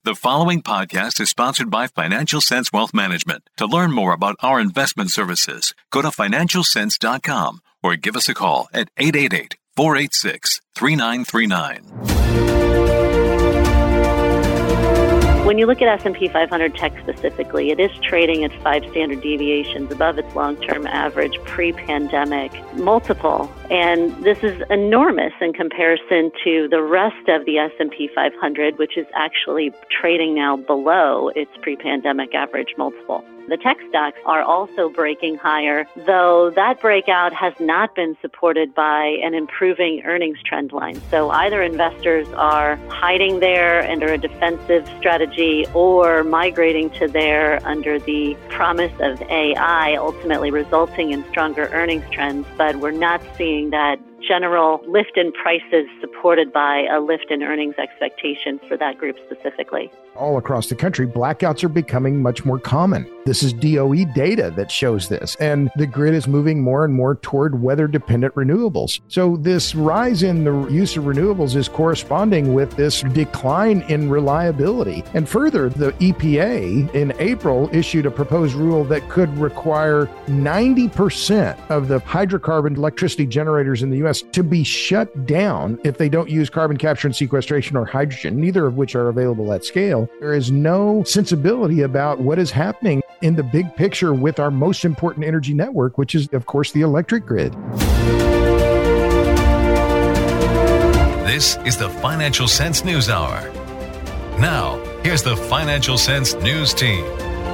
The following podcast is sponsored by Financial Sense Wealth Management. To learn more about our investment services, go to financialsense.com or give us a call at 888-486-3939. When you look at S&P 500 tech specifically, it is trading at 5 standard deviations above its long-term average pre-pandemic multiple. And this is enormous in comparison to the rest of the S&P 500, which is actually trading now below its pre-pandemic average multiple. The tech stocks are also breaking higher, though that breakout has not been supported by an improving earnings trend line. So either investors are hiding there under a defensive strategy or migrating to there under the promise of AI, ultimately resulting in stronger earnings trends. But we're not seeing that general lift in prices supported by a lift in earnings expectations for that group specifically. All across the country, blackouts are becoming much more common. This is DOE data that shows this, and the grid is moving more and more toward weather-dependent renewables. So this rise in the use of renewables is corresponding with this decline in reliability. And further, the EPA in April issued a proposed rule that could require 90% of the hydrocarbon electricity generators in the U.S. to be shut down if they don't use carbon capture and sequestration or hydrogen, neither of which are available at scale. There is no sensibility about what is happening in the big picture with our most important energy network, which is, of course, the electric grid. This is the Financial Sense News Hour. Now, here's the Financial Sense News Team.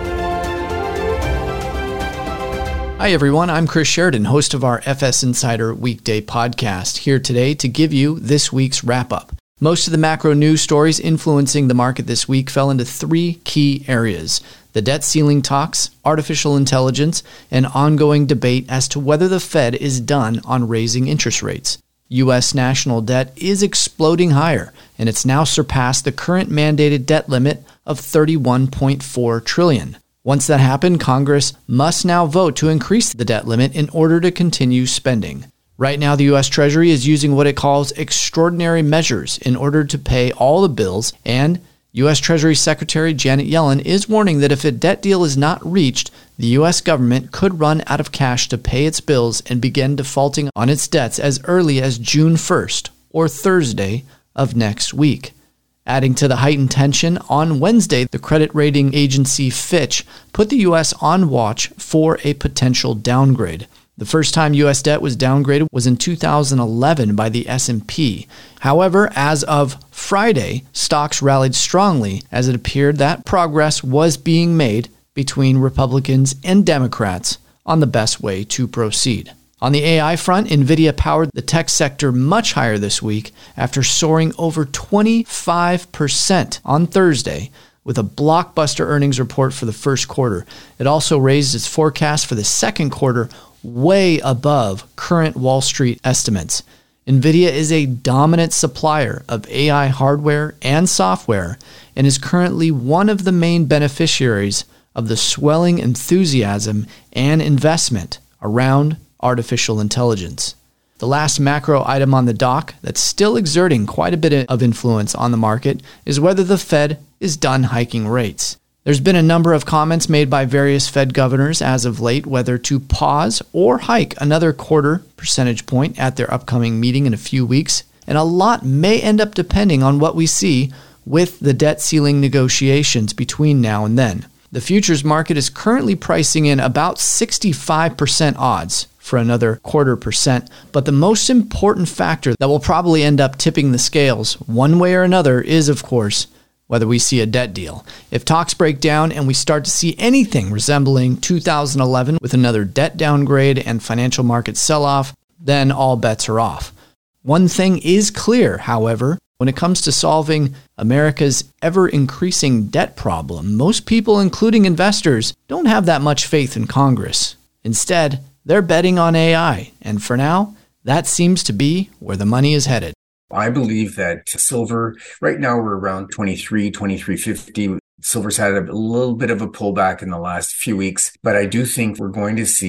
Hi, everyone. I'm Chris Sheridan, host of our FS Insider Weekday podcast, here today to give you this week's wrap-up. Most of the macro news stories influencing the market this week fell into 3 key areas: the debt ceiling talks, artificial intelligence, and ongoing debate as to whether the Fed is done on raising interest rates. U.S. national debt is exploding higher, and it's now surpassed the current mandated debt limit of $31.4 trillion. Once that happened, Congress must now vote to increase the debt limit in order to continue spending. Right now, the U.S. Treasury is using what it calls extraordinary measures in order to pay all the bills, and U.S. Treasury Secretary Janet Yellen is warning that if a debt deal is not reached, the U.S. government could run out of cash to pay its bills and begin defaulting on its debts as early as June 1st, or Thursday of next week. Adding to the heightened tension, on Wednesday, the credit rating agency Fitch put the U.S. on watch for a potential downgrade. The first time U.S. debt was downgraded was in 2011 by the S&P. However, as of Friday, stocks rallied strongly as it appeared that progress was being made between Republicans and Democrats on the best way to proceed. On the AI front, NVIDIA powered the tech sector much higher this week after soaring over 25% on Thursday with a blockbuster earnings report for the first quarter. It also raised its forecast for the second quarter way above current Wall Street estimates. NVIDIA is a dominant supplier of AI hardware and software and is currently one of the main beneficiaries of the swelling enthusiasm and investment around artificial intelligence. The last macro item on the dock that's still exerting quite a bit of influence on the market is whether the Fed is done hiking rates. There's been a number of comments made by various Fed governors as of late whether to pause or hike another 0.25 percentage point at their upcoming meeting in a few weeks, and a lot may end up depending on what we see with the debt ceiling negotiations between now and then. The futures market is currently pricing in about 65% odds for another 0.25%, but the most important factor that will probably end up tipping the scales one way or another is, of course, whether we see a debt deal. If talks break down and we start to see anything resembling 2011 with another debt downgrade and financial market sell-off, then all bets are off. One thing is clear, however, when it comes to solving America's ever-increasing debt problem, most people, including investors, don't have that much faith in Congress. Instead, they're betting on AI, and for now, that seems to be where the money is headed. I believe that silver, right now we're around 2350. Silver's had a little bit of a pullback in the last few weeks, but I do think we're going to see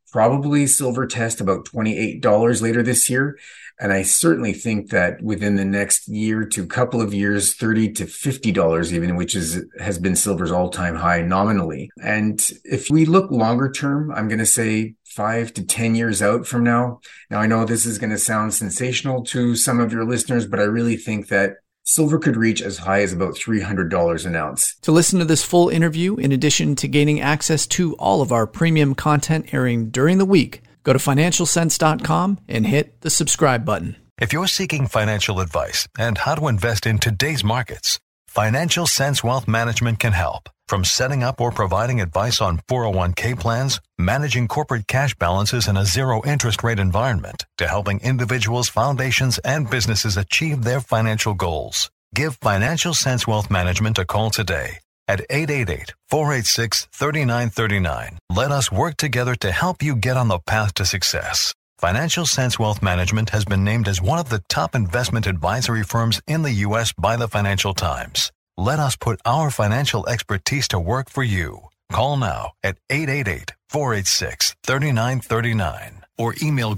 probably silver test about $28 later this year. And I certainly think that within the next year to couple of years, $30 to $50 even, which has been silver's all-time high nominally. And if we look longer term, I'm going to say 5 to 10 years out from now. Now, I know this is going to sound sensational to some of your listeners, but I really think that silver could reach as high as about $300 an ounce. To listen to this full interview, in addition to gaining access to all of our premium content airing during the week, go to financialsense.com and hit the subscribe button. If you're seeking financial advice and how to invest in today's markets, Financial Sense Wealth Management can help. From setting up or providing advice on 401k plans, managing corporate cash balances in a zero-interest rate environment, to helping individuals, foundations, and businesses achieve their financial goals. Give Financial Sense Wealth Management a call today at 888-486-3939. Let us work together to help you get on the path to success. Financial Sense Wealth Management has been named as one of the top investment advisory firms in the U.S. by the Financial Times. Let us put our financial expertise to work for you. Call now at 888-486-3939 or email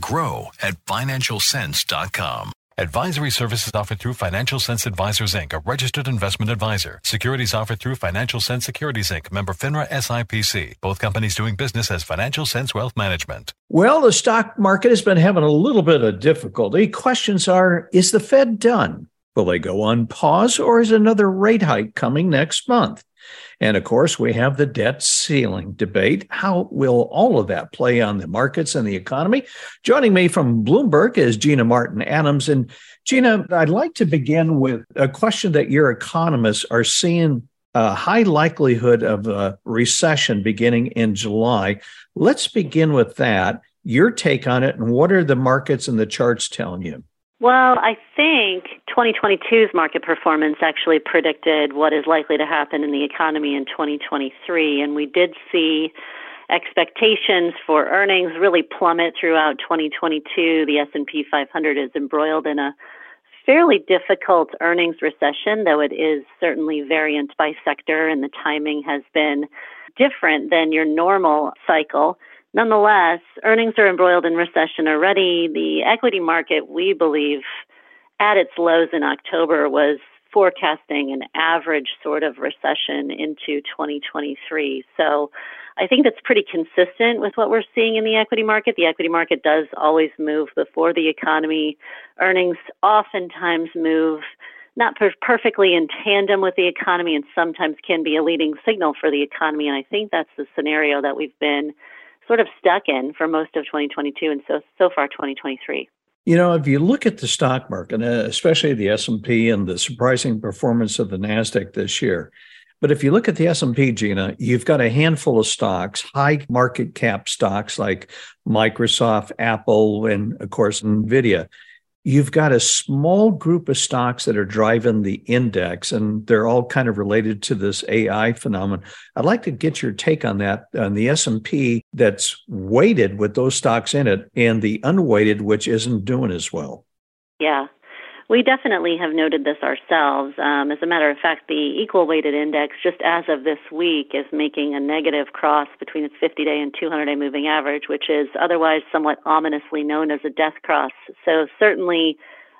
grow@financialsense.com. Advisory services offered through Financial Sense Advisors, Inc., a registered investment advisor. Securities offered through Financial Sense Securities, Inc., member FINRA SIPC. Both companies doing business as Financial Sense Wealth Management. Well, the stock market has been having a little bit of difficulty. Questions are, is the Fed done? Will they go on pause, or is another rate hike coming next month? And of course, we have the debt ceiling debate. How will all of that play on the markets and the economy? Joining me from Bloomberg is Gina Martin Adams. And Gina, I'd like to begin with a question that your economists are seeing a high likelihood of a recession beginning in July. Let's begin with that. Your take on it, and what are the markets and the charts telling you? Well, I think 2022's market performance actually predicted what is likely to happen in the economy in 2023, and we did see expectations for earnings really plummet throughout 2022. The S&P 500 is embroiled in a fairly difficult earnings recession, though it is certainly variant by sector, and the timing has been different than your normal cycle. Nonetheless, earnings are embroiled in recession already. The equity market, we believe, at its lows in October was forecasting an average sort of recession into 2023. So I think that's pretty consistent with what we're seeing in the equity market. The equity market does always move before the economy. Earnings oftentimes move not perfectly in tandem with the economy, and sometimes can be a leading signal for the economy. And I think that's the scenario that we've been sort of stuck in for most of 2022 and so far 2023. You know, if you look at the stock market, especially the S&P and the surprising performance of the NASDAQ this year, but if you look at the S&P, Gina, you've got a handful of stocks, high market cap stocks like Microsoft, Apple, and of course, NVIDIA. You've got a small group of stocks that are driving the index, and they're all kind of related to this AI phenomenon. I'd like to get your take on that, on the S&P that's weighted with those stocks in it, and the unweighted, which isn't doing as well. Yeah, we definitely have noted this ourselves. As a matter of fact, the equal weighted index, just as of this week, is making a negative cross between its 50-day and 200-day moving average, which is otherwise somewhat ominously known as a death cross. So certainly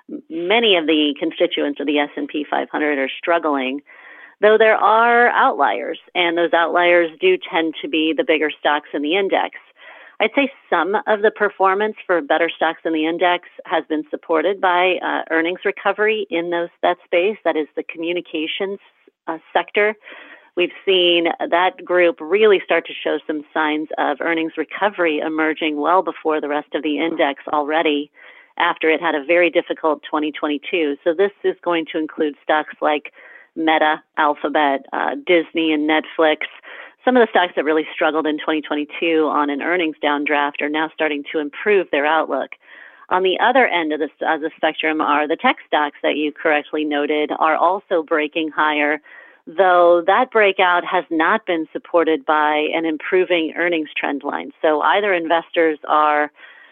many of the constituents of the S&P 500 are struggling, though there are outliers, and those outliers do tend to be the bigger stocks in the index. I'd say some of the performance for better stocks in the index has been supported by earnings recovery in that space. That is the communications sector. We've seen that group really start to show some signs of earnings recovery emerging well before the rest of the index already, after it had a very difficult 2022. So this is going to include stocks like Meta, Alphabet, Disney, and Netflix. Some of the stocks that really struggled in 2022 on an earnings downdraft are now starting to improve their outlook. On the other end of the spectrum are the tech stocks that you correctly noted are also breaking higher, though that breakout has not been supported by an improving earnings trend line. So either investors are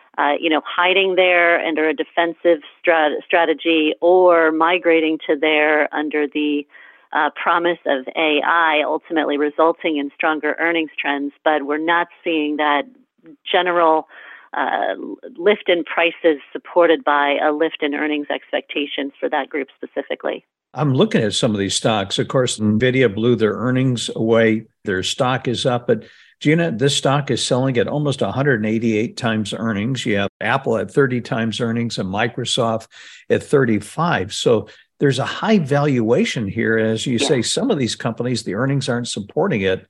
hiding there under a defensive strategy, or migrating to there under the promise of AI, ultimately resulting in stronger earnings trends. But we're not seeing that general lift in prices supported by a lift in earnings expectations for that group specifically. I'm looking at some of these stocks. Of course, NVIDIA blew their earnings away. Their stock is up. But Gina, this stock is selling at almost 188 times earnings. You have Apple at 30 times earnings and Microsoft at 35. So there's a high valuation here. As you say, some of these companies, the earnings aren't supporting it.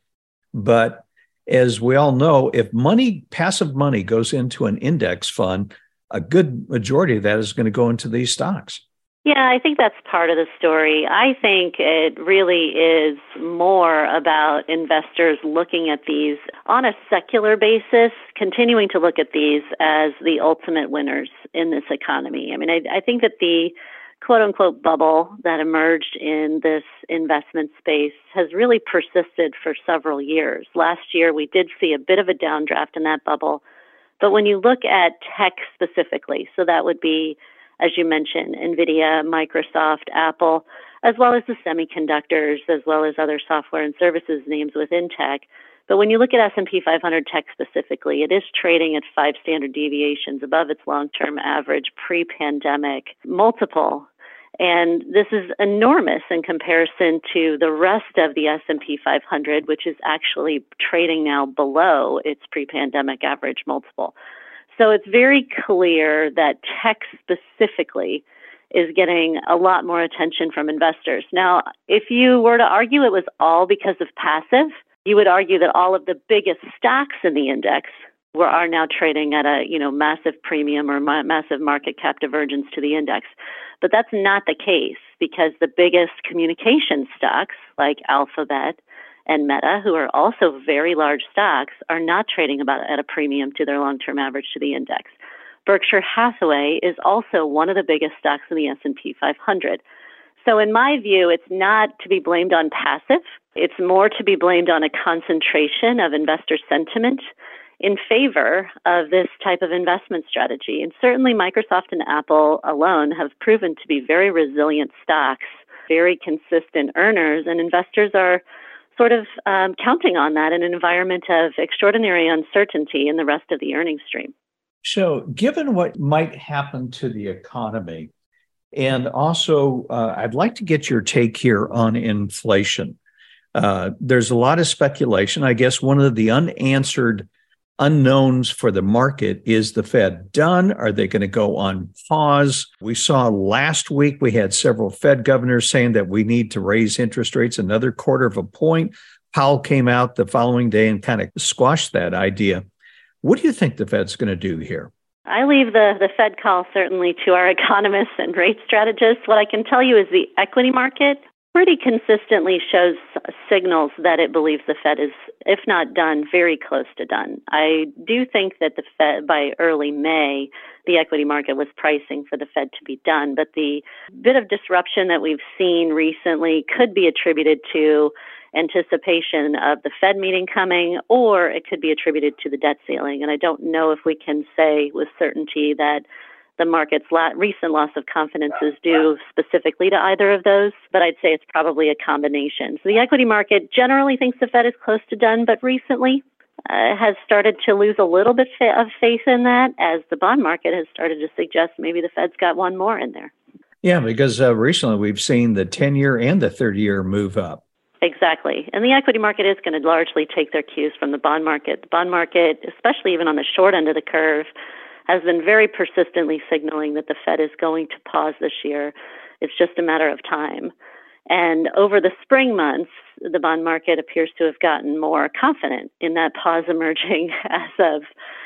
But as we all know, if passive money goes into an index fund, a good majority of that is going to go into these stocks. Yeah, I think that's part of the story. I think it really is more about investors looking at these on a secular basis, continuing to look at these as the ultimate winners in this economy. I mean, I think that the quote-unquote bubble that emerged in this investment space has really persisted for several years. Last year, we did see a bit of a downdraft in that bubble. But when you look at tech specifically, so that would be, as you mentioned, NVIDIA, Microsoft, Apple, as well as the semiconductors, as well as other software and services names within tech. But when you look at S&P 500 tech specifically, it is trading at 5 standard deviations above its long-term average pre-pandemic multiple. And this is enormous in comparison to the rest of the S&P 500, which is actually trading now below its pre-pandemic average multiple. So it's very clear that tech specifically is getting a lot more attention from investors. Now, if you were to argue it was all because of passive, you would argue that all of the biggest stocks in the index are now trading at a massive premium or massive market cap divergence to the index. But that's not the case, because the biggest communication stocks like Alphabet and Meta, who are also very large stocks, are not trading at a premium to their long-term average to the index. Berkshire Hathaway is also one of the biggest stocks in the S&P 500. So in my view, it's not to be blamed on passive. It's more to be blamed on a concentration of investor sentiment in favor of this type of investment strategy. And certainly Microsoft and Apple alone have proven to be very resilient stocks, very consistent earners, and investors are sort of counting on that in an environment of extraordinary uncertainty in the rest of the earnings stream. So given what might happen to the economy, and also I'd like to get your take here on inflation. There's a lot of speculation. I guess one of the unanswered unknowns for the market is the Fed done? Are they going to go on pause? We saw last week we had several Fed governors saying that we need to raise interest rates another 1/4 point. Powell came out the following day and kind of squashed that idea. What do you think the Fed's going to do here? I leave the Fed call certainly to our economists and rate strategists. What I can tell you is the equity market pretty consistently shows signals that it believes the Fed is, if not done, very close to done. I do think that the Fed, by early May, the equity market was pricing for the Fed to be done. But the bit of disruption that we've seen recently could be attributed to anticipation of the Fed meeting coming, or it could be attributed to the debt ceiling. And I don't know if we can say with certainty that the market's recent loss of confidence is due specifically to either of those, but I'd say it's probably a combination. So the equity market generally thinks the Fed is close to done, but recently has started to lose a little bit of faith in that, as the bond market has started to suggest maybe the Fed's got one more in there. Yeah, because recently we've seen the 10-year and the 30-year move up. Exactly. And the equity market is going to largely take their cues from the bond market. The bond market, especially even on the short end of the curve, has been very persistently signaling that the Fed is going to pause this year. It's just a matter of time. And over the spring months, the bond market appears to have gotten more confident in that pause emerging as of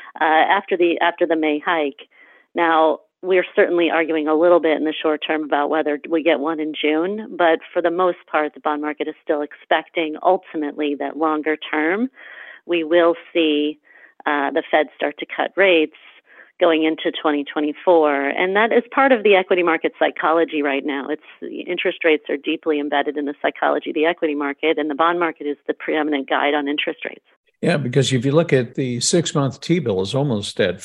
after the May hike. Now, we're certainly arguing a little bit in the short term about whether we get one in June, but for the most part, the bond market is still expecting ultimately that longer term, we will see the Fed start to cut rates going into 2024. And that is part of the equity market psychology right now. The interest rates are deeply embedded in the psychology of the equity market, and the bond market is the preeminent guide on interest rates. Yeah, because if you look at the 6-month T-bill is almost at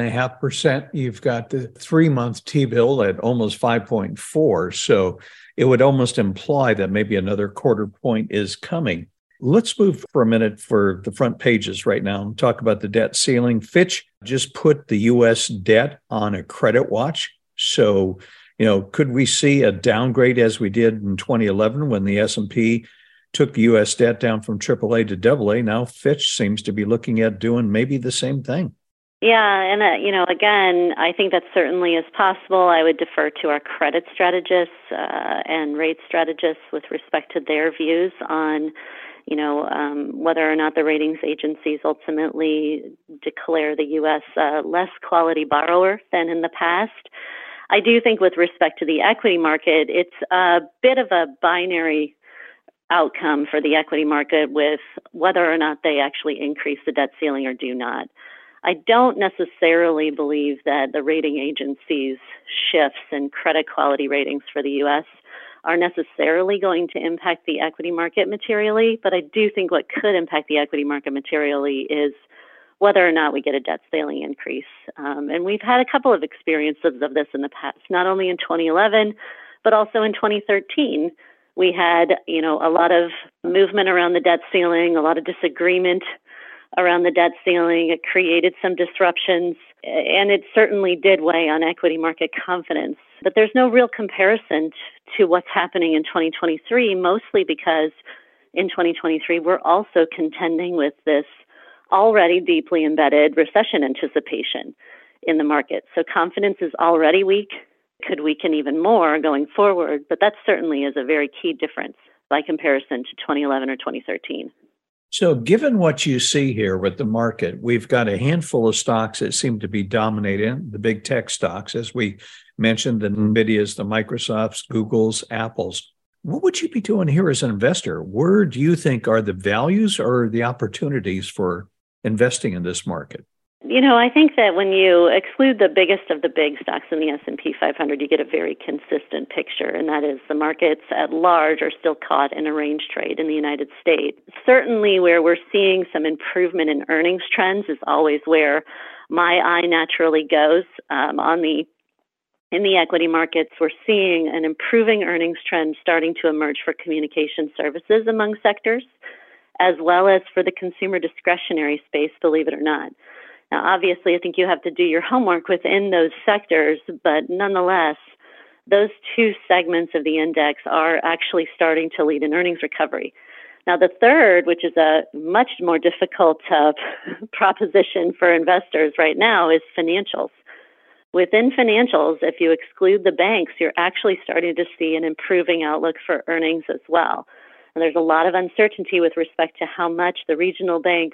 5.5%. You've got the 3-month T-bill at almost 5.4. So it would almost imply that maybe another 1/4 point is coming. Let's move for a minute for the front pages right now and talk about the debt ceiling. Fitch just put the U.S. debt on a credit watch. So, could we see a downgrade as we did in 2011 when the S&P took the U.S. debt down from AAA to AA? Now Fitch seems to be looking at doing maybe the same thing. Yeah, and again, I think that certainly is possible. I would defer to our credit strategists and rate strategists with respect to their views on, whether or not the ratings agencies ultimately declare the U.S. less quality borrower than in the past. I do think with respect to the equity market, it's a bit of a binary outcome for the equity market with whether or not they actually increase the debt ceiling or do not. I don't necessarily believe that the rating agencies' shifts in credit quality ratings for the U.S. are necessarily going to impact the equity market materially, but I do think what could impact the equity market materially is whether or not we get a debt ceiling increase. And we've had a couple of experiences of this in the past, not only in 2011, but also in 2013. We had, a lot of movement around the debt ceiling, a lot of disagreement around the debt ceiling. It created some disruptions, and it certainly did weigh on equity market confidence. But there's no real comparison to what's happening in 2023, mostly because in 2023, we're also contending with this already deeply embedded recession anticipation in the market. So confidence is already weak, could weaken even more going forward, but that certainly is a very key difference by comparison to 2011 or 2013. So given what you see here with the market, we've got a handful of stocks that seem to be dominating, the big tech stocks, as we mentioned, the NVIDIAs, the Microsofts, Googles, Apples. What would you be doing here as an investor? Where do you think are the values or the opportunities for investing in this market? I think that when you exclude the biggest of the big stocks in the S&P 500, you get a very consistent picture, and that is the markets at large are still caught in a range trade in the United States. Certainly where we're seeing some improvement in earnings trends is always where my eye naturally goes. In the equity markets, we're seeing an improving earnings trend starting to emerge for communication services among sectors, as well as for the consumer discretionary space, believe it or not. Now, obviously, I think you have to do your homework within those sectors, but nonetheless, those two segments of the index are actually starting to lead in earnings recovery. Now, the third, which is a much more difficult proposition for investors right now, is financials. Within financials, if you exclude the banks, you're actually starting to see an improving outlook for earnings as well. And there's a lot of uncertainty with respect to how much the regional banks'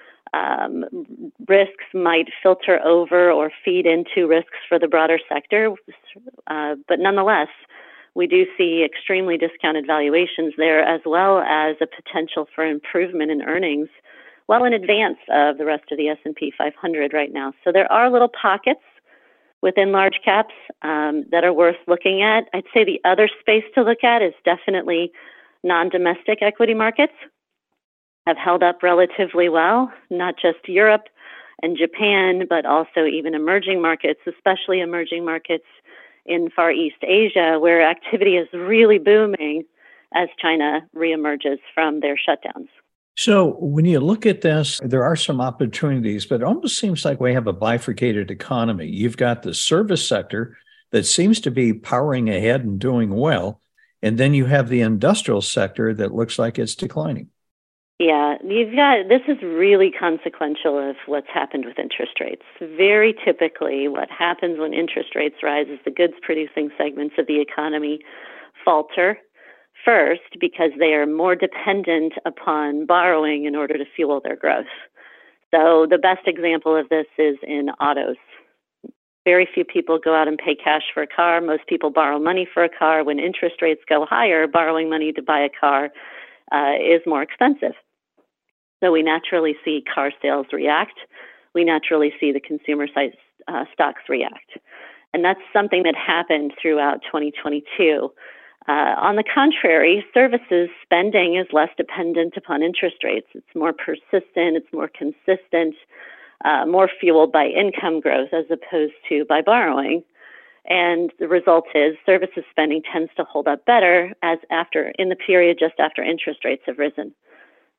risks might filter over or feed into risks for the broader sector. But nonetheless, we do see extremely discounted valuations there, as well as a potential for improvement in earnings well in advance of the rest of the S&P 500 right now. So there are little pockets within large caps that are worth looking at. I'd say the other space to look at is definitely non-domestic equity markets. Have held up relatively well, not just Europe and Japan, but also even emerging markets, especially emerging markets in Far East Asia, where activity is really booming as China reemerges from their shutdowns. So when you look at this, there are some opportunities, but it almost seems like we have a bifurcated economy. You've got the service sector that seems to be powering ahead and doing well, and then you have the industrial sector that looks like it's declining. Yeah, this is really consequential of what's happened with interest rates. Very typically, what happens when interest rates rise is the goods-producing segments of the economy falter first because they are more dependent upon borrowing in order to fuel their growth. So the best example of this is in autos. Very few people go out and pay cash for a car. Most people borrow money for a car. When interest rates go higher, borrowing money to buy a car is more expensive. So we naturally see car sales react. We naturally see the consumer side stocks react. And that's something that happened throughout 2022. On the contrary, services spending is less dependent upon interest rates. It's more persistent, it's more consistent, more fueled by income growth as opposed to by borrowing. And the result is services spending tends to hold up better in the period just after interest rates have risen.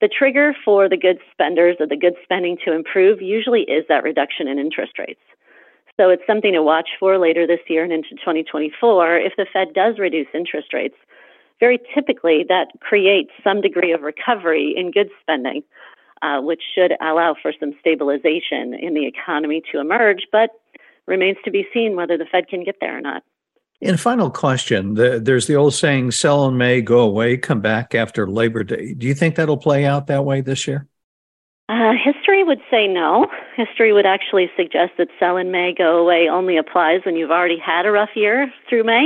The trigger for the good spenders or the good spending to improve usually is that reduction in interest rates. So it's something to watch for later this year and into 2024. If the Fed does reduce interest rates, very typically that creates some degree of recovery in good spending, which should allow for some stabilization in the economy to emerge, but remains to be seen whether the Fed can get there or not. And final question, there's the old saying, sell in May, go away, come back after Labor Day. Do you think that'll play out that way this year? History would say no. History would actually suggest that sell in May, go away only applies when you've already had a rough year through May.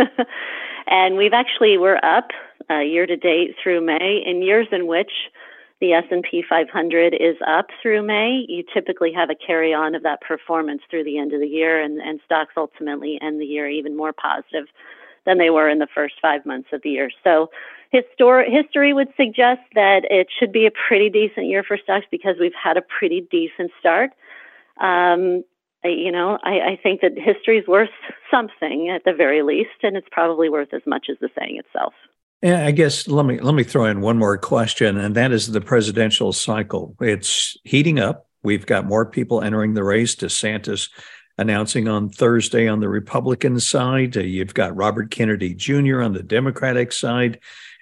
And we're up year to date through May. In years in which the S&P 500 is up through May, you typically have a carry-on of that performance through the end of the year, and stocks ultimately end the year even more positive than they were in the first 5 months of the year. So history would suggest that it should be a pretty decent year for stocks because we've had a pretty decent start. I think that history is worth something at the very least, and it's probably worth as much as the saying itself. Yeah, I guess let me throw in one more question, and that is the presidential cycle. It's heating up. We've got more people entering the race. DeSantis announcing on Thursday on the Republican side. You've got Robert Kennedy Jr. on the Democratic side.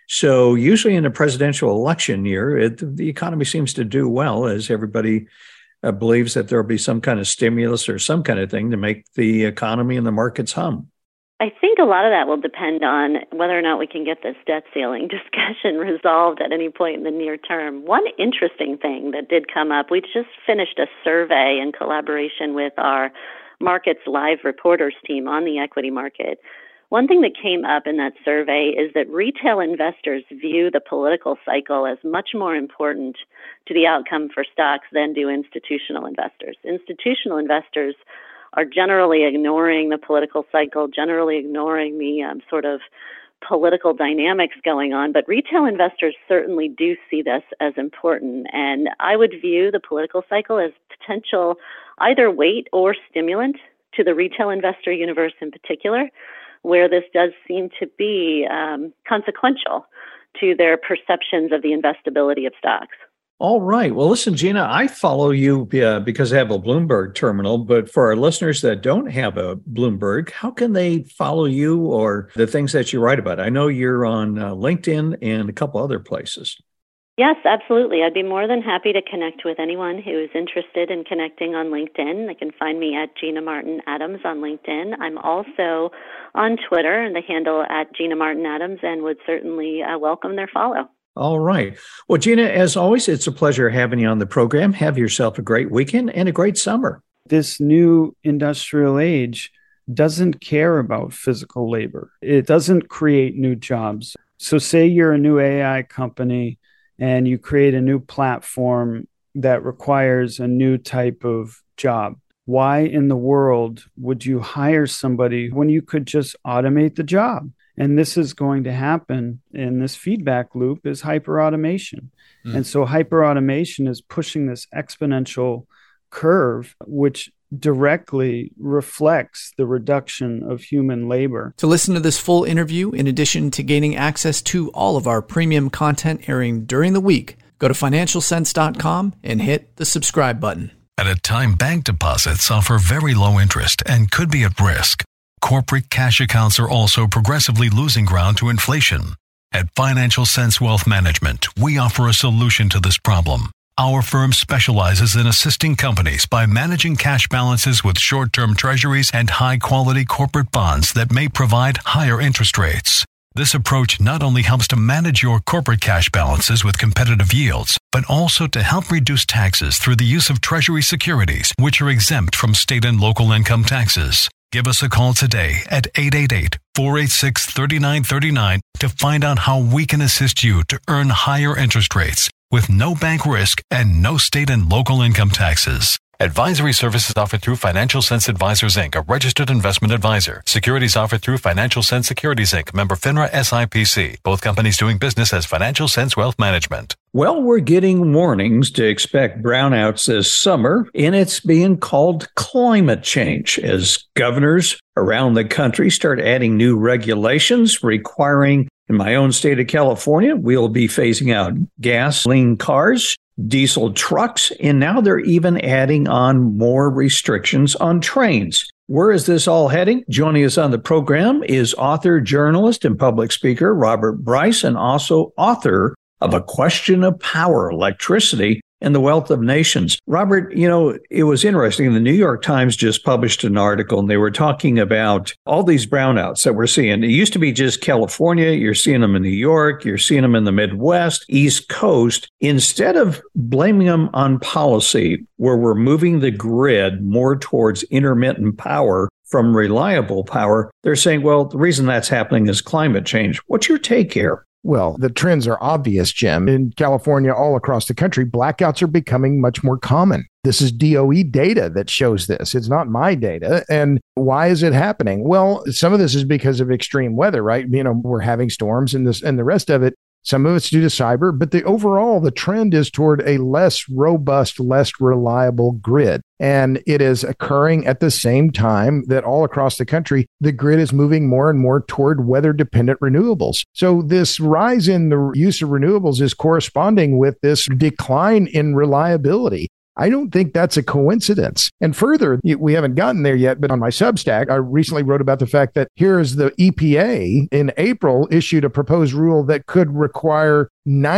So usually in a presidential election year, the economy seems to do well as everybody believes that there will be some kind of stimulus or some kind of thing to make the economy and the markets hum. I think a lot of that will depend on whether or not we can get this debt ceiling discussion resolved at any point in the near term. One interesting thing that did come up, we just finished a survey in collaboration with our Markets Live reporters team on the equity market. One thing that came up in that survey is that retail investors view the political cycle as much more important to the outcome for stocks than do institutional investors. Institutional investors are generally ignoring the political cycle, generally ignoring the sort of political dynamics going on, but retail investors certainly do see this as important. And I would view the political cycle as potential either weight or stimulant to the retail investor universe in particular, where this does seem to be consequential to their perceptions of the investability of stocks. All right. Well, listen, Gina, I follow you because I have a Bloomberg terminal, but for our listeners that don't have a Bloomberg, how can they follow you or the things that you write about? I know you're on LinkedIn and a couple other places. Yes, absolutely. I'd be more than happy to connect with anyone who is interested in connecting on LinkedIn. They can find me at Gina Martin Adams on LinkedIn. I'm also on Twitter and the handle at Gina Martin Adams, and would certainly welcome their follow. All right. Well, Gina, as always, it's a pleasure having you on the program. Have yourself a great weekend and a great summer. This new industrial age doesn't care about physical labor. It doesn't create new jobs. So say you're a new AI company and you create a new platform that requires a new type of job. Why in the world would you hire somebody when you could just automate the job? And this is going to happen in this feedback loop is hyperautomation. And so hyperautomation is pushing this exponential curve, which directly reflects the reduction of human labor. To listen to this full interview, in addition to gaining access to all of our premium content airing during the week, go to financialsense.com and hit the subscribe button. At a time, bank deposits offer very low interest and could be at risk. Corporate cash accounts are also progressively losing ground to inflation. At Financial Sense Wealth Management, we offer a solution to this problem. Our firm specializes in assisting companies by managing cash balances with short-term treasuries and high-quality corporate bonds that may provide higher interest rates. This approach not only helps to manage your corporate cash balances with competitive yields, but also to help reduce taxes through the use of treasury securities, which are exempt from state and local income taxes. Give us a call today at 888-486-3939 to find out how we can assist you to earn higher interest rates with no bank risk and no state and local income taxes. Advisory services offered through Financial Sense Advisors, Inc., a registered investment advisor. Securities offered through Financial Sense Securities, Inc., member FINRA SIPC. Both companies doing business as Financial Sense Wealth Management. Well, we're getting warnings to expect brownouts this summer, and it's being called climate change as governors around the country start adding new regulations requiring In my own state of California, we'll be phasing out gasoline cars, diesel trucks, and now they're even adding on more restrictions on trains. Where is this all heading? Joining us on the program is author, journalist, and public speaker Robert Bryce, and also author of A Question of Power, Electricity and the Wealth of Nations. Robert, it was interesting. The New York Times just published an article, and they were talking about all these brownouts that we're seeing. It used to be just California. You're seeing them in New York. You're seeing them in the Midwest, East Coast. Instead of blaming them on policy, where we're moving the grid more towards intermittent power from reliable power, they're saying, well, the reason that's happening is climate change. What's your take here? Well, the trends are obvious, Jim. In California, all across the country, blackouts are becoming much more common. This is DOE data that shows this. It's not my data. And why is it happening? Well, some of this is because of extreme weather, right? We're having storms and the rest of it. Some of it's due to cyber, but the trend is toward a less robust, less reliable grid. And it is occurring at the same time that all across the country, the grid is moving more and more toward weather-dependent renewables. So this rise in the use of renewables is corresponding with this decline in reliability. I don't think that's a coincidence. And further, we haven't gotten there yet, but on my Substack, I recently wrote about the fact that here's the EPA in April issued a proposed rule that could require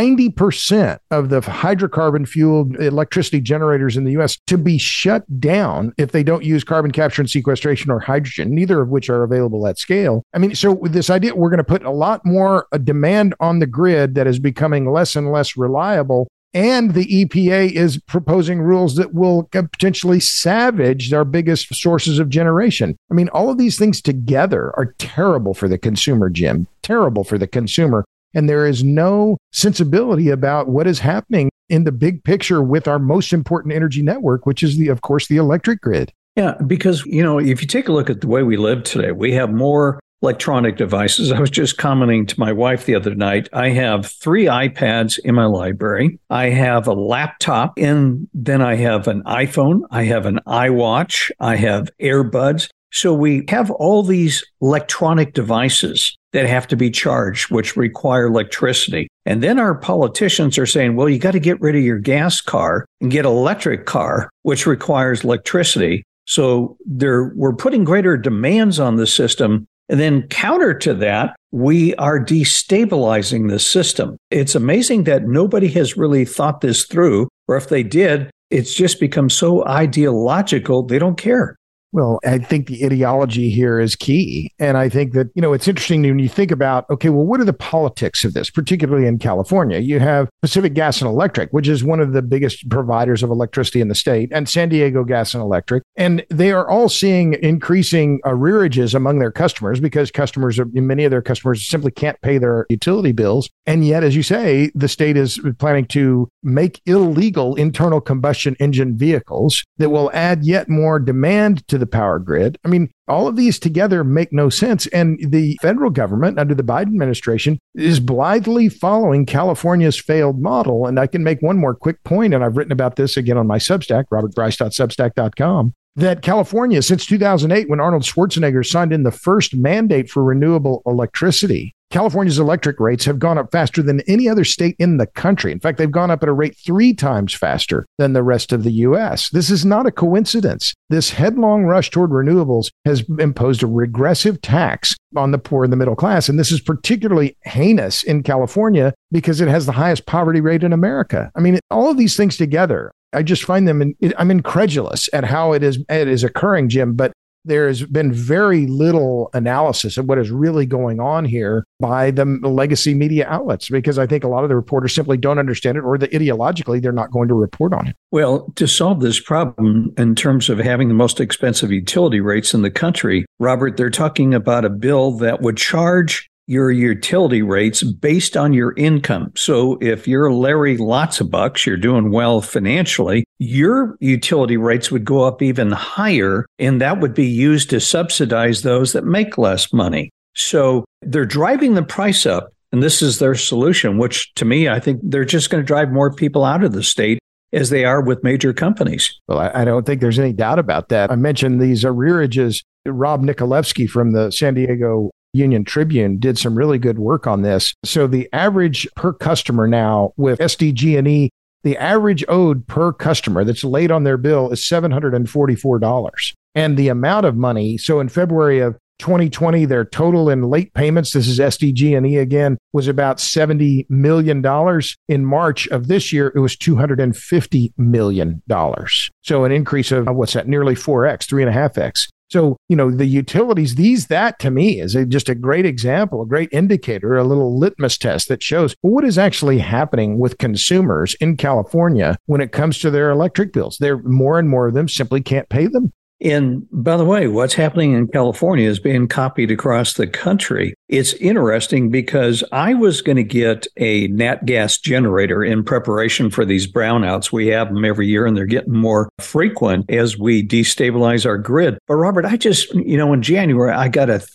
90% of the hydrocarbon-fueled electricity generators in the U.S. to be shut down if they don't use carbon capture and sequestration or hydrogen, neither of which are available at scale. So with this idea, we're going to put a lot more demand on the grid that is becoming less and less reliable. And the EPA is proposing rules that will potentially savage our biggest sources of generation. All of these things together are terrible for the consumer, Jim, terrible for the consumer. And there is no sensibility about what is happening in the big picture with our most important energy network, which is, of course, the electric grid. Yeah, because, if you take a look at the way we live today, we have more electronic devices. I was just commenting to my wife the other night. I have 3 iPads in my library. I have a laptop, and then I have an iPhone. I have an iWatch. I have earbuds. So we have all these electronic devices that have to be charged, which require electricity. And then our politicians are saying, well, you got to get rid of your gas car and get an electric car, which requires electricity. So we're putting greater demands on the system. And then counter to that, we are destabilizing the system. It's amazing that nobody has really thought this through, or if they did, it's just become so ideological, they don't care. Well, I think the ideology here is key. And I think that, it's interesting when you think about, okay, well, what are the politics of this, particularly in California? You have Pacific Gas and Electric, which is one of the biggest providers of electricity in the state, and San Diego Gas and Electric. And they are all seeing increasing arrearages among their customers because many of their customers simply can't pay their utility bills. And yet, as you say, the state is planning to make illegal internal combustion engine vehicles that will add yet more demand to the power grid. All of these together make no sense. And the federal government under the Biden administration is blithely following California's failed model. And I can make one more quick point, and I've written about this again on my Substack, robertbryce.substack.com, that California, since 2008, when Arnold Schwarzenegger signed in the first mandate for renewable electricity, California's electric rates have gone up faster than any other state in the country. In fact, they've gone up at a rate 3 times faster than the rest of the U.S. This is not a coincidence. This headlong rush toward renewables has imposed a regressive tax on the poor and the middle class. And this is particularly heinous in California because it has the highest poverty rate in America. All of these things together, I just find them, I'm incredulous at how it is occurring, Jim, but there has been very little analysis of what is really going on here by the legacy media outlets, because I think a lot of the reporters simply don't understand it, or that ideologically they're not going to report on it. Well, to solve this problem in terms of having the most expensive utility rates in the country, Robert, they're talking about a bill that would charge your utility rates based on your income. So if you're Larry Lots of Bucks, you're doing well financially, your utility rates would go up even higher, and that would be used to subsidize those that make less money. So they're driving the price up, and this is their solution, which to me, I think they're just going to drive more people out of the state as they are with major companies. Well, I don't think there's any doubt about that. I mentioned these arrearages. Rob Nikolevsky from the San Diego Union Tribune did some really good work on this. So the average per customer now with SDG&E, the average owed per customer that's laid on their bill is $744. And the amount of money, so in February of 2020, their total in late payments, this is SDG&E again, was about $70 million. In March of this year, it was $250 million. So an increase of, nearly 4X, 3.5X. So, the utilities, that to me is just a great example, a great indicator, a little litmus test that shows what is actually happening with consumers in California when it comes to their electric bills. More and more of them simply can't pay them. And by the way, what's happening in California is being copied across the country. It's interesting because I was going to get a nat gas generator in preparation for these brownouts. We have them every year and they're getting more frequent as we destabilize our grid. But Robert, I just, in January, I got a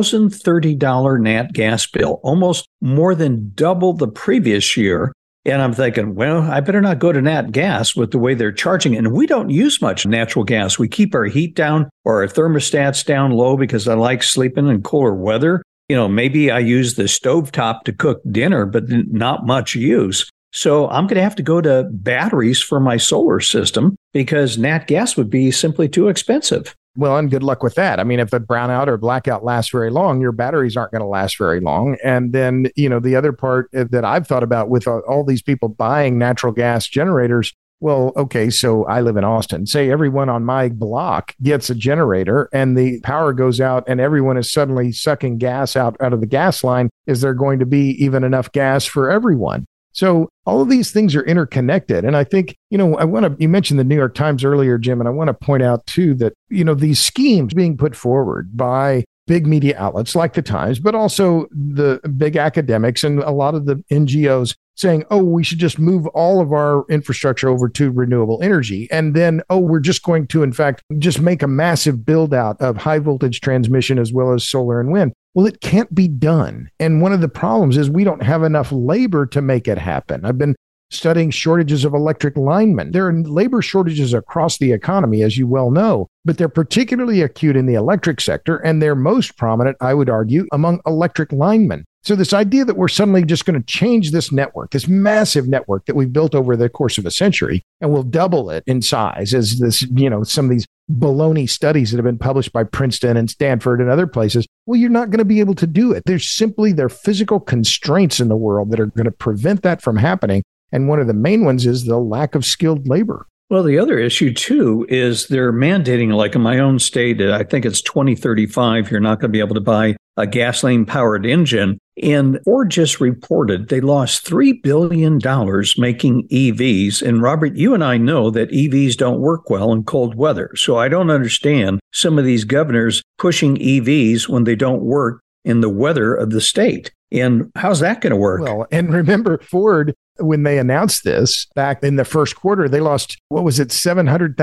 $1,030 nat gas bill, almost more than double the previous year. And I'm thinking, well, I better not go to nat gas with the way they're charging. And we don't use much natural gas. We keep our heat down or our thermostats down low because I like sleeping in cooler weather. Maybe I use the stovetop to cook dinner, but not much use. So I'm going to have to go to batteries for my solar system because nat gas would be simply too expensive. Well, and good luck with that. I mean, if a brownout or blackout lasts very long, your batteries aren't going to last very long. And then, the other part that I've thought about with all these people buying natural gas generators, well, okay, so I live in Austin. Say everyone on my block gets a generator and the power goes out and everyone is suddenly sucking gas out of the gas line. Is there going to be even enough gas for everyone? So all of these things are interconnected. And I think, you mentioned the New York Times earlier, Jim, and I want to point out too that, these schemes being put forward by big media outlets like the Times, but also the big academics and a lot of the NGOs saying, we should just move all of our infrastructure over to renewable energy. And then, we're just going to, in fact, just make a massive build out of high voltage transmission as well as solar and wind. Well, it can't be done. And one of the problems is we don't have enough labor to make it happen. I've been studying shortages of electric linemen. There are labor shortages across the economy, as you well know, but they're particularly acute in the electric sector, and they're most prominent, I would argue, among electric linemen. So this idea that we're suddenly just going to change this network, this massive network that we've built over the course of a century, and we'll double it in size as this, some of these baloney studies that have been published by Princeton and Stanford and other places. Well, you're not going to be able to do it. There are physical constraints in the world that are going to prevent that from happening. And one of the main ones is the lack of skilled labor. Well, the other issue, too, is they're mandating, like in my own state, I think it's 2035, you're not going to be able to buy a gasoline-powered engine. And Ford just reported they lost $3 billion making EVs. And Robert, you and I know that EVs don't work well in cold weather. So I don't understand some of these governors pushing EVs when they don't work in the weather of the state. And how's that going to work? Well, and remember, Ford, when they announced this back in the first quarter, they lost, $700,000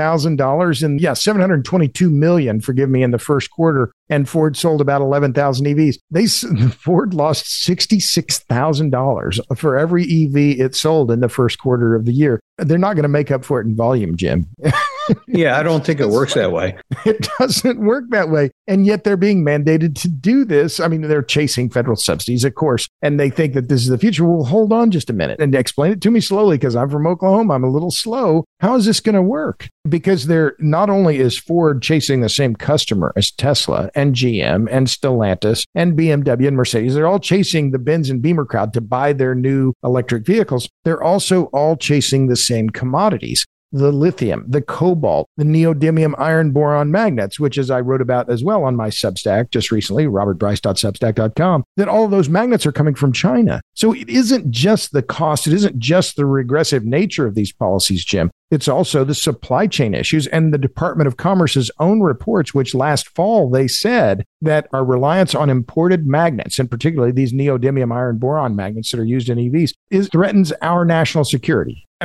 $722 million, forgive me, in the first quarter. And Ford sold about 11,000 EVs. Ford lost $66,000 for every EV it sold in the first quarter of the year. They're not going to make up for it in volume, Jim. Yeah, I don't think it works that way. It doesn't work that way. And yet they're being mandated to do this. I mean, they're chasing federal subsidies, of course, and they think that this is the future. Well, hold on just a minute and explain it to me slowly, because I'm from Oklahoma. I'm a little slow. How is this going to work? Because they're not only is Ford chasing the same customer as Tesla and GM and Stellantis and BMW and Mercedes. They're all chasing the Benz and Beamer crowd to buy their new electric vehicles. They're also all chasing the same commodities. The lithium, the cobalt, the neodymium iron boron magnets, which, as I wrote about as well on my Substack just recently, robertbryce.substack.com, that all of those magnets are coming from China. So it isn't just the cost. It isn't just the regressive nature of these policies, Jim. It's also the supply chain issues and the Department of Commerce's own reports, which last fall they said that our reliance on imported magnets, and particularly these neodymium iron boron magnets that are used in EVs, threatens our national security. I mean,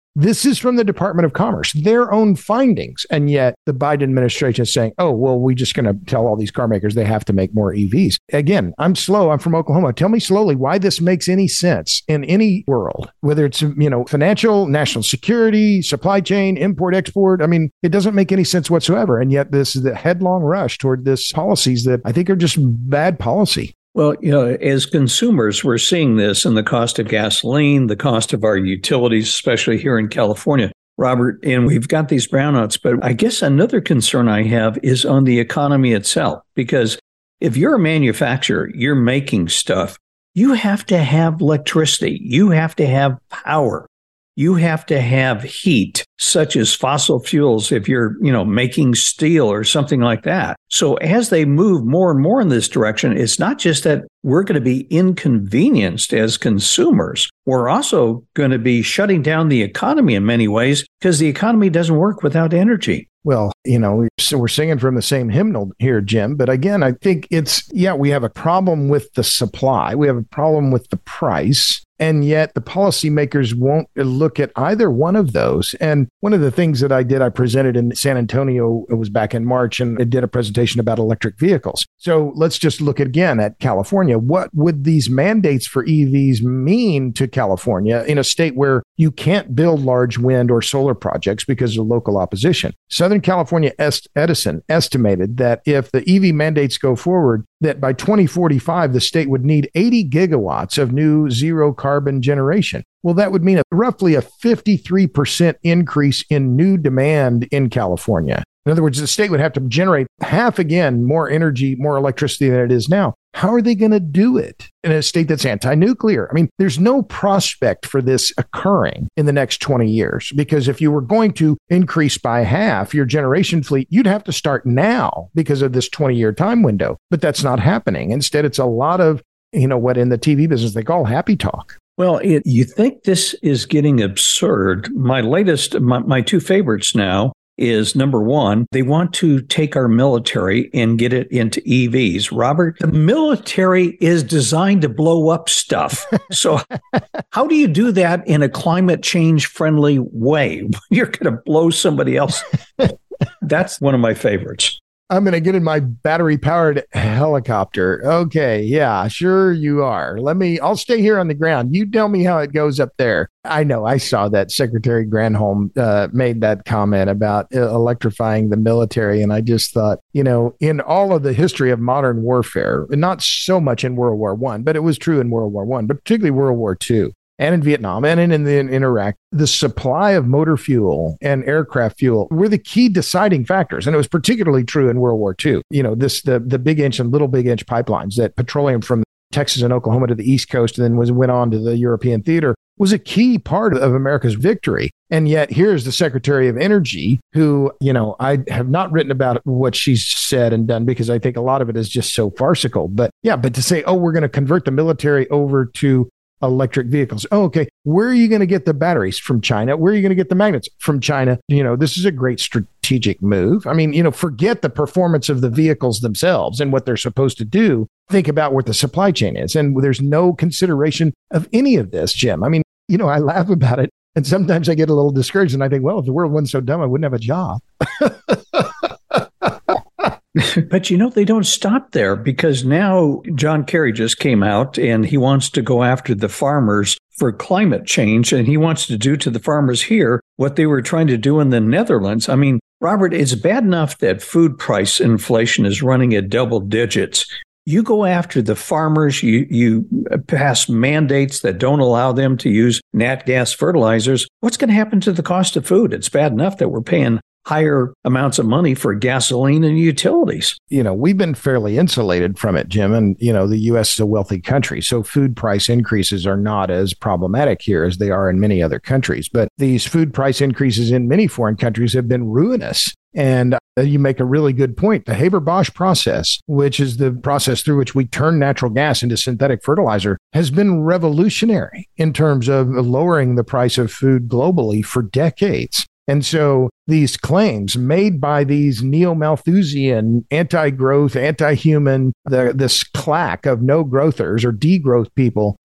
This is from the Department of Commerce, their own findings. And yet the Biden administration is saying, oh, well, we're just going to tell all these car makers they have to make more EVs. Again, I'm slow. I'm from Oklahoma. Tell me slowly why this makes any sense in any world, whether it's, financial, national security, supply chain, import, export. I mean, it doesn't make any sense whatsoever. And yet this is the headlong rush toward this policies that I think are just bad policy. Well, as consumers, we're seeing this in the cost of gasoline, the cost of our utilities, especially here in California, Robert, and we've got these brownouts. But I guess another concern I have is on the economy itself, because if you're a manufacturer, you're making stuff, you have to have electricity, you have to have power. You have to have heat, such as fossil fuels, if you're, making steel or something like that. So as they move more and more in this direction, it's not just that we're going to be inconvenienced as consumers. We're also going to be shutting down the economy in many ways because the economy doesn't work without energy. Well, we're singing from the same hymnal here, Jim. But again, I think we have a problem with the supply. We have a problem with the price. And yet the policymakers won't look at either one of those. And one of the things that I presented in San Antonio, it was back in March, and I did a presentation about electric vehicles. So let's just look again at California. What would these mandates for EVs mean to California in a state where you can't build large wind or solar projects because of local opposition? Southern California Edison estimated that if the EV mandates go forward, that by 2045, the state would need 80 gigawatts of new zero carbon generation. Well, that would mean roughly a 53% increase in new demand in California. In other words, the state would have to generate half again more energy, more electricity than it is now. How are they going to do it in a state that's anti-nuclear? I mean, there's no prospect for this occurring in the next 20 years, because if you were going to increase by half your generation fleet, you'd have to start now because of this 20-year time window. But that's not happening. Instead, it's a lot of, what in the TV business they call happy talk. Well, you think this is getting absurd. My two favorites now is, number one, they want to take our military and get it into EVs. Robert, the military is designed to blow up stuff. So how do you do that in a climate change friendly way? You're going to blow somebody else. That's one of my favorites. I'm going to get in my battery-powered helicopter. Okay, yeah, sure you are. I'll stay here on the ground. You tell me how it goes up there. I know, I saw that Secretary Granholm made that comment about electrifying the military, and I just thought, in all of the history of modern warfare, not so much in World War I, but it was true in World War I, but particularly World War II, and in Vietnam and in Iraq, the supply of motor fuel and aircraft fuel were the key deciding factors. And it was particularly true in World War II. The Big Inch and Little Big Inch pipelines, that petroleum from Texas and Oklahoma to the East Coast and then went on to the European theater, was a key part of America's victory. And yet here's the Secretary of Energy who, I have not written about what she's said and done because I think a lot of it is just so farcical. But to say, we're going to convert the military over to electric vehicles. Oh, okay. Where are you going to get the batteries? From China? Where are you going to get the magnets? From China. This is a great strategic move. I mean, forget the performance of the vehicles themselves and what they're supposed to do. Think about what the supply chain is. And there's no consideration of any of this, Jim. I mean, I laugh about it. And sometimes I get a little discouraged and I think, well, if the world wasn't so dumb, I wouldn't have a job. But they don't stop there, because now John Kerry just came out and he wants to go after the farmers for climate change. And he wants to do to the farmers here what they were trying to do in the Netherlands. I mean, Robert, it's bad enough that food price inflation is running at double digits. You go after the farmers, you pass mandates that don't allow them to use nat gas fertilizers. What's going to happen to the cost of food? It's bad enough that we're paying higher amounts of money for gasoline and utilities. We've been fairly insulated from it, Jim. And, the U.S. is a wealthy country. So food price increases are not as problematic here as they are in many other countries. But these food price increases in many foreign countries have been ruinous. And you make a really good point. The Haber-Bosch process, which is the process through which we turn natural gas into synthetic fertilizer, has been revolutionary in terms of lowering the price of food globally for decades. And so these claims made by these neo-Malthusian, anti-growth, anti-human, this claque of no-growthers or degrowth people, they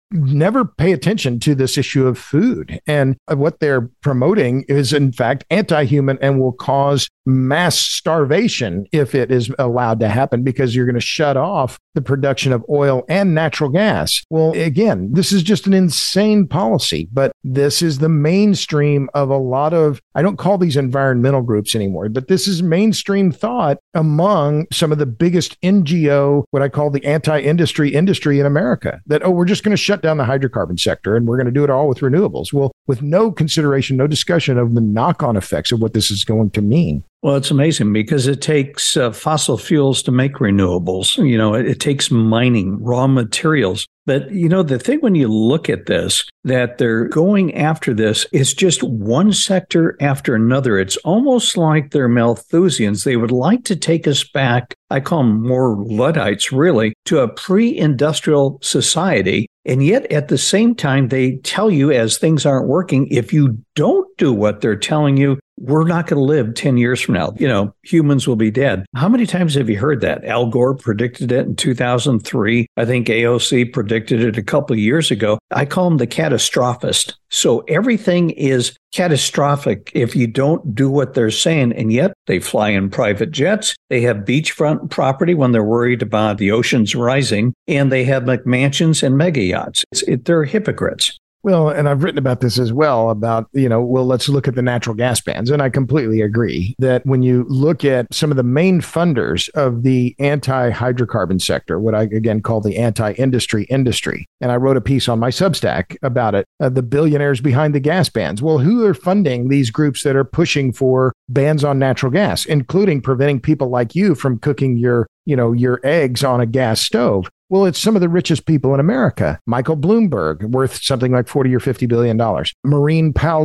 never pay attention to this issue of food. And what they're promoting is, in fact, anti-human and will cause mass starvation if it is allowed to happen, because you're going to shut off the production of oil and natural gas. Well, again, this is just an insane policy, but this is the mainstream of a lot of, I don't call these environmental groups anymore, but this is mainstream thought among some of the biggest NGO, what I call the anti-industry industry in America, that, oh, we're just going to shut down the hydrocarbon sector and we're going to do it all with renewables. Well, with no consideration, no discussion of the knock-on effects of what this is going to mean. Well, it's amazing because it takes fossil fuels to make renewables. It takes mining, raw materials. But, the thing when you look at this, that they're going after this is just one sector after another. It's almost like they're Malthusians. They would like to take us back, I call them more Luddites, really, to a pre-industrial society. And yet, at the same time, they tell you, as things aren't working, if you don't do what they're telling you, we're not going to live 10 years from now. Humans will be dead. How many times have you heard that? Al Gore predicted it in 2003. I think AOC predicted it a couple of years ago. I call him the catastrophist. So everything is catastrophic if you don't do what they're saying. And yet they fly in private jets. They have beachfront property when they're worried about the oceans rising. And they have McMansions and mega yachts. They're hypocrites. Well, and I've written about this as well, about, let's look at the natural gas bans. And I completely agree that when you look at some of the main funders of the anti-hydrocarbon sector, what I again call the anti-industry industry, and I wrote a piece on my Substack about it, the billionaires behind the gas bans. Well, who are funding these groups that are pushing for bans on natural gas, including preventing people like you from cooking your eggs on a gas stove? Well, it's some of the richest people in America. Michael Bloomberg, worth something like $40 or $50 billion. Laurene Powell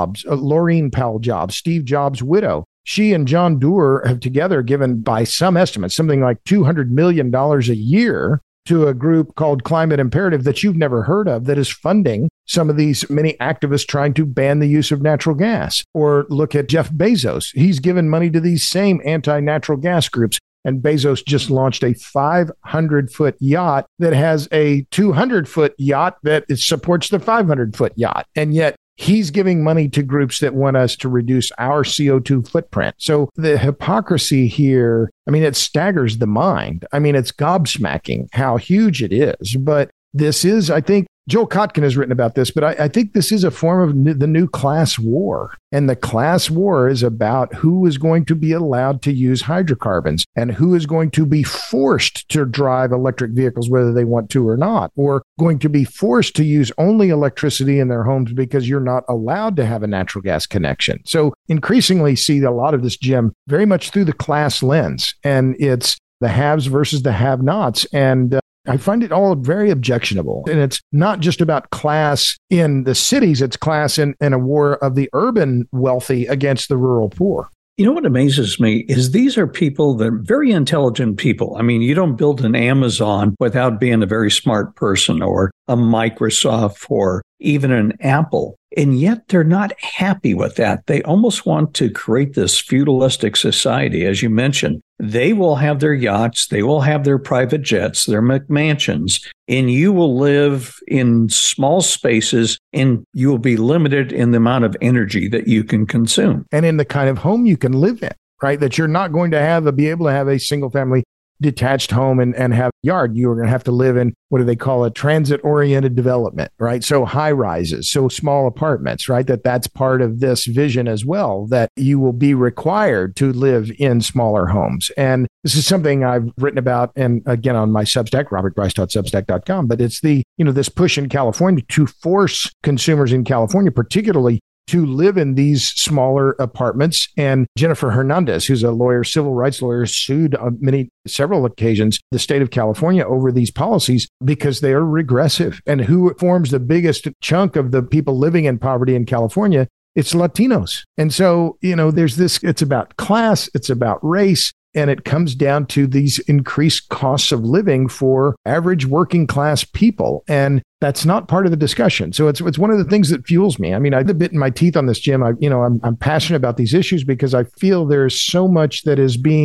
Jobs, Steve Jobs' widow. She and John Doerr have together given, by some estimates, something like $200 million a year to a group called Climate Imperative that you've never heard of, that is funding some of these many activists trying to ban the use of natural gas. Or look at Jeff Bezos. He's given money to these same anti-natural gas groups. And Bezos just launched a 500-foot yacht that has a 200-foot yacht that supports the 500-foot yacht. And yet he's giving money to groups that want us to reduce our CO2 footprint. So the hypocrisy here, it staggers the mind. It's gobsmacking how huge it is. But this is, I think, Joel Kotkin has written about this, but I think this is a form of the new class war. And the class war is about who is going to be allowed to use hydrocarbons and who is going to be forced to drive electric vehicles, whether they want to or not, or going to be forced to use only electricity in their homes because you're not allowed to have a natural gas connection. So increasingly see a lot of this, Jim, very much through the class lens. And it's the haves versus the have-nots. And I find it all very objectionable. And it's not just about class in the cities, it's class in a war of the urban wealthy against the rural poor. What amazes me is these are people that are very intelligent people. You don't build an Amazon without being a very smart person, or a Microsoft, or even an Apple. And yet they're not happy with that. They almost want to create this feudalistic society, as you mentioned. They will have their yachts, they will have their private jets, their McMansions, and you will live in small spaces, and you will be limited in the amount of energy that you can consume. And in the kind of home you can live in, right? That you're not going to be able to have a single family detached home and have a yard. You are going to have to live in, what do they call it, transit-oriented development, right? So high rises, so small apartments, right? That's part of this vision as well, that you will be required to live in smaller homes. And this is something I've written about, and again, on my Substack, robertbryce.substack.com, but it's this push in California to force consumers in California, particularly, to live in these smaller apartments. And Jennifer Hernandez, who's a lawyer, civil rights lawyer, sued on several occasions the state of California over these policies because they are regressive. And who forms the biggest chunk of the people living in poverty in California? It's Latinos. And so, there's this, it's about class, it's about race. And it comes down to these increased costs of living for average working class people. And that's not part of the discussion. So it's one of the things that fuels me. I've bitten my teeth on this, Jim. I'm passionate about these issues because I feel there's so much that is being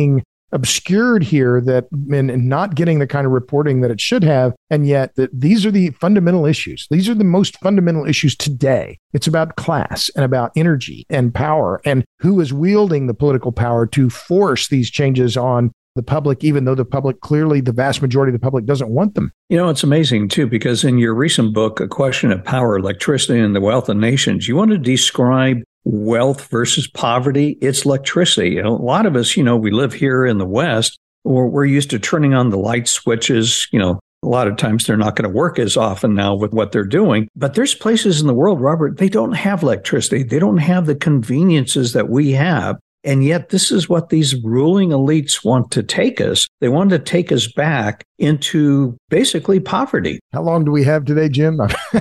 obscured here that and not getting the kind of reporting that it should have. And yet these are the fundamental issues. These are the most fundamental issues today. It's about class and about energy and power and who is wielding the political power to force these changes on the public, even though the public, clearly the vast majority of the public doesn't want them. You know, it's amazing, too, because in your recent book, A Question of Power, Electricity and the Wealth of Nations, you want to describe wealth versus poverty. It's electricity. You know, a lot of us, we live here in the West, or we're used to turning on the light switches. A lot of times they're not going to work as often now with what they're doing. But there's places in the world, Robert, they don't have electricity. They don't have the conveniences that we have. And yet this is what these ruling elites want to take us. They want to take us back into basically poverty. How long do we have today, Jim?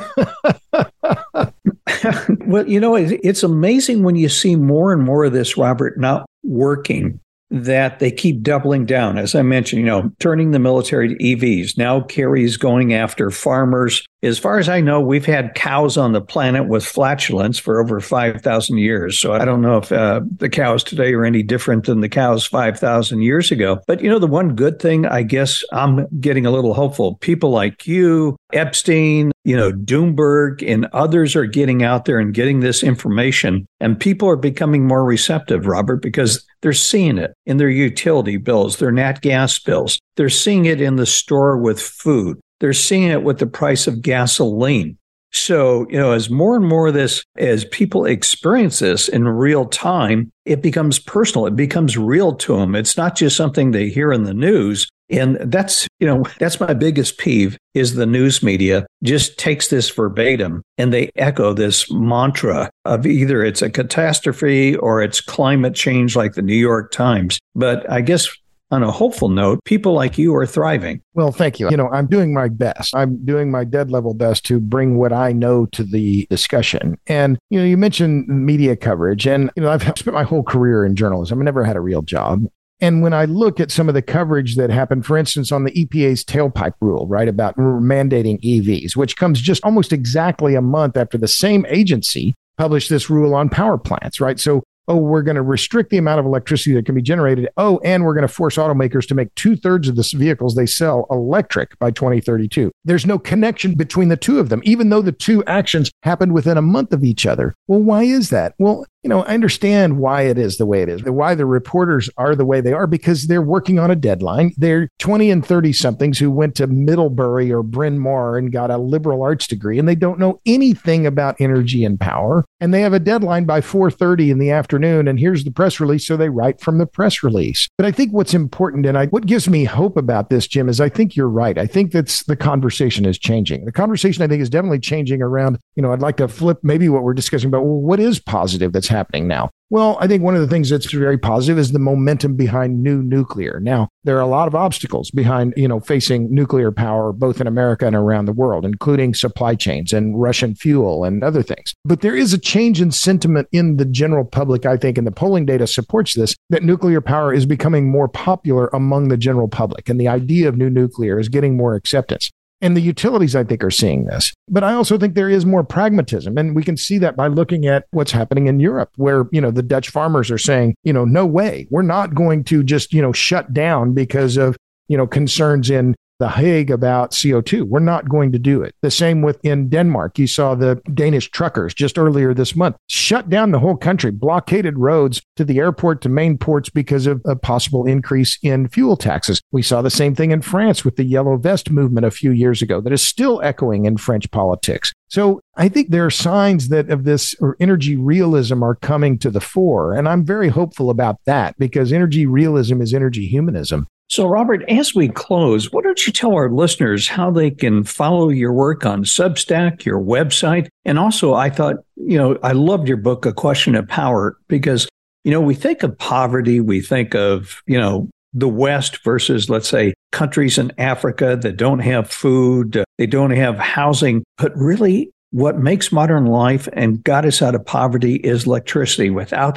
Well, it's amazing when you see more and more of this, Robert, not working, that they keep doubling down. As I mentioned, turning the military to EVs. Now Kerry's going after farmers. As far as I know, we've had cows on the planet with flatulence for over 5,000 years. So I don't know if the cows today are any different than the cows 5,000 years ago. But, the one good thing, I guess I'm getting a little hopeful. People like you, Epstein, Doomberg, and others are getting out there and getting this information. And people are becoming more receptive, Robert, because they're seeing it in their utility bills, their nat gas bills. They're seeing it in the store with food. They're seeing it with the price of gasoline. So, as more and more of this, as people experience this in real time, it becomes personal. It becomes real to them. It's not just something they hear in the news. And that's my biggest peeve is the news media just takes this verbatim and they echo this mantra of either it's a catastrophe or it's climate change like the New York Times. But I guess on a hopeful note, people like you are thriving. Well, thank you. I'm doing my best. I'm doing my dead level best to bring what I know to the discussion. And, you mentioned media coverage. And, I've spent my whole career in journalism. I never had a real job. And when I look at some of the coverage that happened, for instance, on the EPA's tailpipe rule, right, about mandating EVs, which comes just almost exactly a month after the same agency published this rule on power plants, right? So, we're going to restrict the amount of electricity that can be generated. And we're going to force automakers to make 2/3 of the vehicles they sell electric by 2032. There's no connection between the two of them, even though the two actions happened within a month of each other. Well, why is that? Well, I understand why it is the way it is, why the reporters are the way they are, because they're working on a deadline. They're 20 and 30 somethings who went to Middlebury or Bryn Mawr and got a liberal arts degree, and they don't know anything about energy and power. And they have a deadline by 4:30 in the afternoon, and here's the press release, so they write from the press release. But I think what's important, and what gives me hope about this, Jim, is I think you're right. I think that's the conversation is changing. The conversation, I think, is definitely changing around, I'd like to flip maybe what we're discussing about, well, what is positive that's happening now? Well, I think one of the things that's very positive is the momentum behind new nuclear. Now, there are a lot of obstacles behind, facing nuclear power, both in America and around the world, including supply chains and Russian fuel and other things. But there is a change in sentiment in the general public, I think, and the polling data supports this, that nuclear power is becoming more popular among the general public. And the idea of new nuclear is getting more acceptance. And the utilities, I think, are seeing this. But I also think there is more pragmatism. And we can see that by looking at what's happening in Europe, where, the Dutch farmers are saying, no way, we're not going to just, shut down because of, concerns in The Hague about CO2. We're not going to do it. The same with in Denmark. You saw the Danish truckers just earlier this month shut down the whole country, blockaded roads to the airport to main ports because of a possible increase in fuel taxes. We saw the same thing in France with the Yellow Vest movement a few years ago that is still echoing in French politics. So I think there are signs that of this energy realism are coming to the fore. And I'm very hopeful about that because energy realism is energy humanism. So, Robert, as we close, why don't you tell our listeners how they can follow your work on Substack, your website? And also, I thought, I loved your book, A Question of Power, because, we think of poverty, we think of, the West versus, let's say, countries in Africa that don't have food, they don't have housing, but really what makes modern life and got us out of poverty is electricity. Without it,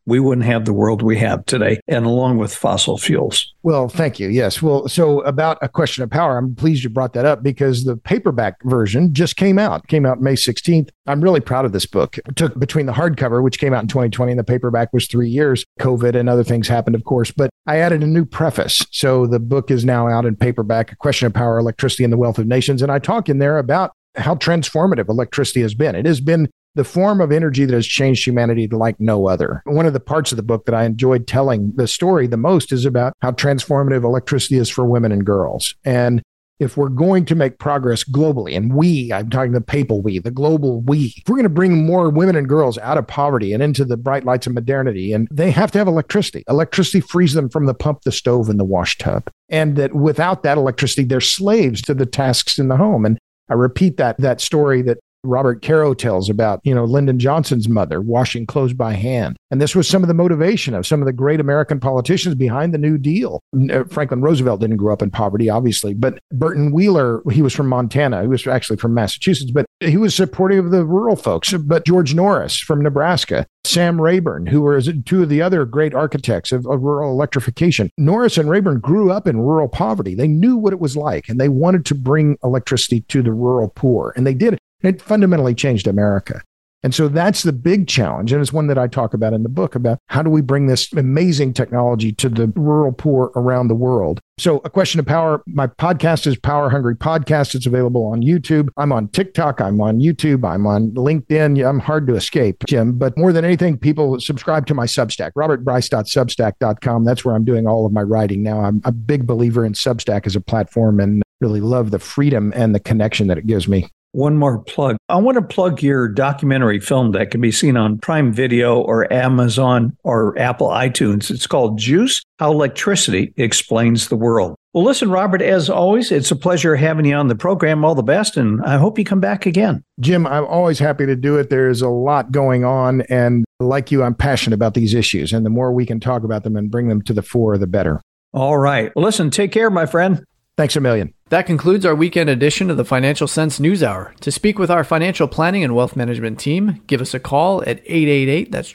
we wouldn't have the world we have today, and along with fossil fuels. Well, thank you. Yes. Well, so about A Question of Power, I'm pleased you brought that up because the paperback version just came out May 16th. I'm really proud of this book. It took between the hardcover, which came out in 2020, and the paperback was 3 years. COVID and other things happened, of course, but I added a new preface. So the book is now out in paperback, A Question of Power, Electricity and the Wealth of Nations. And I talk in there about how transformative electricity has been. It has been the form of energy that has changed humanity like no other. One of the parts of the book that I enjoyed telling the story the most is about how transformative electricity is for women and girls. And if we're going to make progress globally, and I'm talking the papal we, the global we, if we're going to bring more women and girls out of poverty and into the bright lights of modernity, and they have to have electricity. Electricity frees them from the pump, the stove, and the wash tub. And that without that electricity, they're slaves to the tasks in the home. And I repeat that story that Robert Caro tells about, Lyndon Johnson's mother washing clothes by hand. And this was some of the motivation of some of the great American politicians behind the New Deal. Franklin Roosevelt didn't grow up in poverty, obviously, but Burton Wheeler, he was from Montana. He was actually from Massachusetts, but he was supportive of the rural folks. But George Norris from Nebraska, Sam Rayburn, who were two of the other great architects of rural electrification. Norris and Rayburn grew up in rural poverty. They knew what it was like, and they wanted to bring electricity to the rural poor, and they did it. It fundamentally changed America. And so that's the big challenge. And it's one that I talk about in the book about how do we bring this amazing technology to the rural poor around the world. So A Question of Power, my podcast is Power Hungry Podcast. It's available on YouTube. I'm on TikTok. I'm on YouTube. I'm on LinkedIn. I'm hard to escape, Jim. But more than anything, people subscribe to my Substack, robertbryce.substack.com. That's where I'm doing all of my writing now. I'm a big believer in Substack as a platform and really love the freedom and the connection that it gives me. One more plug. I want to plug your documentary film that can be seen on Prime Video or Amazon or Apple iTunes. It's called Juice, How Electricity Explains the World. Well, listen, Robert, as always, it's a pleasure having you on the program. All the best, and I hope you come back again. Jim, I'm always happy to do it. There's a lot going on, and like you, I'm passionate about these issues, and the more we can talk about them and bring them to the fore, the better. All right. Well, listen, take care, my friend. Thanks a million. That concludes our weekend edition of the Financial Sense News Hour. To speak with our financial planning and wealth management team, give us a call at 888, that's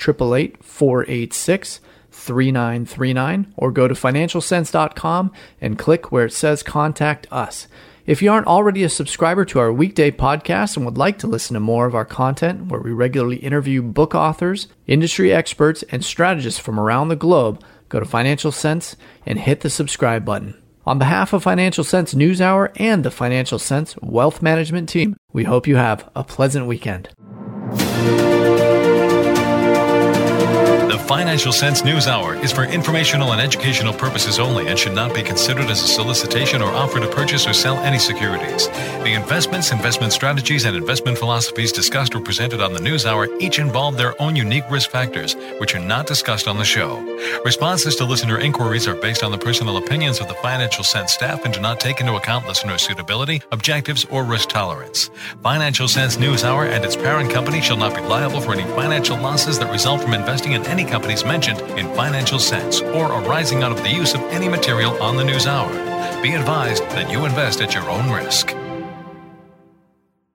888-486-3939, or go to financialsense.com and click where it says Contact Us. If you aren't already a subscriber to our weekday podcast and would like to listen to more of our content, where we regularly interview book authors, industry experts, and strategists from around the globe, go to Financial Sense and hit the subscribe button. On behalf of Financial Sense News Hour and the Financial Sense Wealth Management team, we hope you have a pleasant weekend. The Financial Sense News Hour is for informational and educational purposes only and should not be considered as a solicitation or offer to purchase or sell any securities. The investments, investment strategies, and investment philosophies discussed or presented on the News Hour each involve their own unique risk factors, which are not discussed on the show. Responses to listener inquiries are based on the personal opinions of the Financial Sense staff and do not take into account listener suitability, objectives, or risk tolerance. Financial Sense News Hour and its parent company shall not be liable for any financial losses that result from investing in any companies mentioned in Financial Sense or arising out of the use of any material on the News Hour. Be advised that you invest at your own risk.